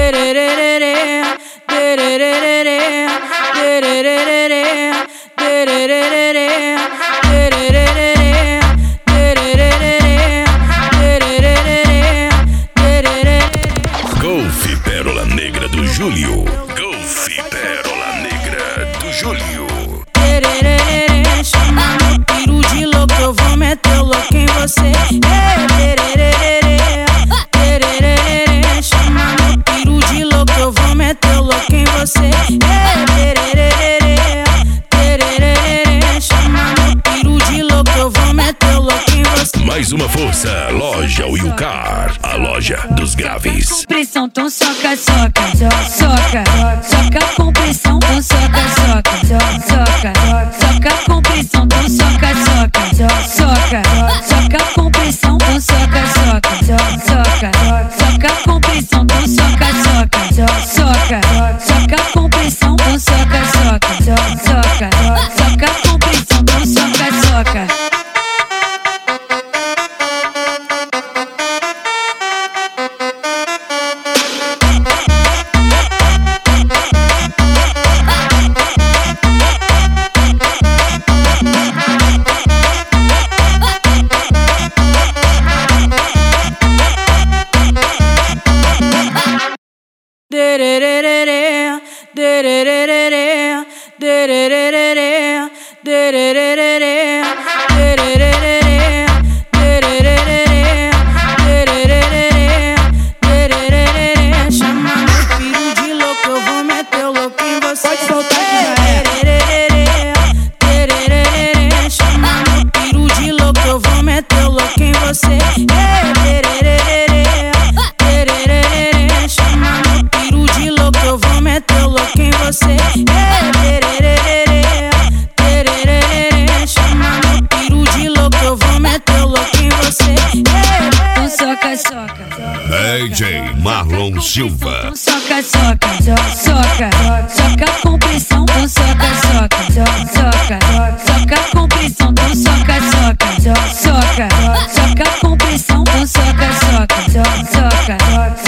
Golfe Pérola Negra do Júlio. Golfe Pérola Negra do Júlio. Chama meu piru de louco, eu vou meter o louco em você. Chama meu piru de louco, eu vou meter o louco em você. Chama meu piru de louco, eu vou meter o louco em você. Mais uma força, Loja Wilcar, a loja dos graves. Pressão, então soca, soca, soca, soca com pressão, então soca, soca, soca, soca com pressão, então soca, soca, soca, soca com pressão, então soca, soca, soca, soca com pressão, então soca, soca, soca, soca com pressão, então soca, soca, soca, soca com pressão, então soca, soca. Chama meu piru de louco, eu vou meter o louco em você. Pode soltar que chama meu piru de louco, eu vou meter o louco em você. Chama meu piru de louco, eu vou meter o louco em você. Chama meu piru de louco, eu vou meter o louco em você. Então soca, soca. DJ Marlon Silva. Então soca, soca, soca, soca com pressão, então soca, soca, soca, soca com pressão, então soca, soca, soca, soca com pressão, então soca, soca, soca,